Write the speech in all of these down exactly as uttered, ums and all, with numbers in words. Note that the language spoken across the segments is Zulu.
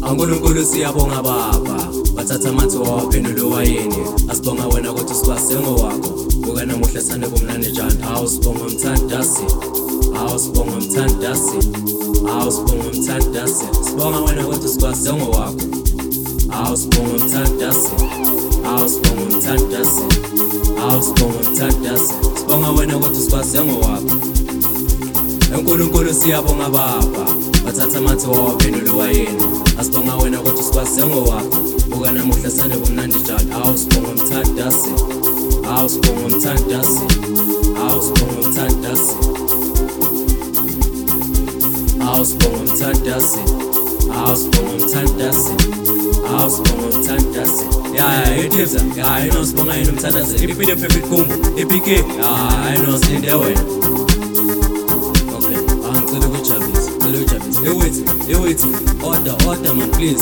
Unkulunkulu siyabonga baba, bathatha amanzi wawaphendula owayeni. Asibonga wena kodwa sikwase ngowakho, buka namuhla sane kumnandi njani. Hawu sibonga umthandasi, hawu sibonga umthandasi, hawu sibonga umthandasi. Sibonga wena kodwa sikwase ngowakho, hawu sibonga umthandasi, hawu sibonga umthandasi, hawu sibonga umthandasi. Sibonga wena kodwa sikwase ngowakho. Unkulunkulu siyabonga baba, bathatha amanzi wawaphendula owayeni. Asibonga wena kodwa sikwase ngowakho, buka namuhla sane kumnandi njani. Hawu sibonga umthandasi, hawu sibonga umthandasi, hawu sibonga umthandasi, hawu sibonga umthandasi, hawu sibonga umthandasi, hawu sibonga umthandasi. Yeah, yeah, it is. Yeah, I know sibonga yena umthandasi. Iphi the perfect combo, iphi. Yeah, I know sinde wena. Ngicela ukujabulisa, ngicela ukujabulisa. Hey wait, hey wait. Order, order man, please.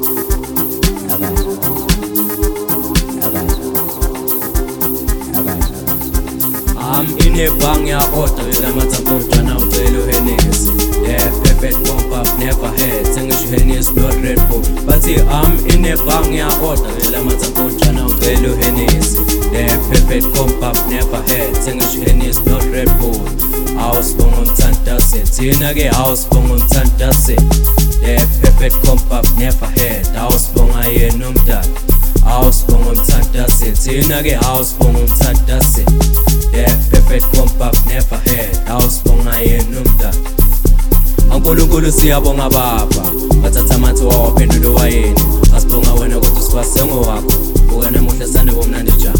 I'm in a bang ya order, la matsaponjwa na ucela uHennessy. Yeah, perfect pump up, never had. Sengisho Hennessy not Red Bull. But I'm in a bang ya order, la matsaponjwa na ucela uHennessy. Yeah, perfect pump up, never had. Sengisho Hennessy not Red Bull. House bong umthandase, thina ke house bong umthandase. The perfect compact never had. House bong ayena umdala. House bong umthandase, thina ke house bong umthandase. The perfect compact never had. House bong ayena umdala. Unkulunkulu siyabonga baba, bathatha amanzi wawaphendula owayeni. Asibonga wena kodwa sikwase ngowakho, buka namuhla sane kumnandi njani.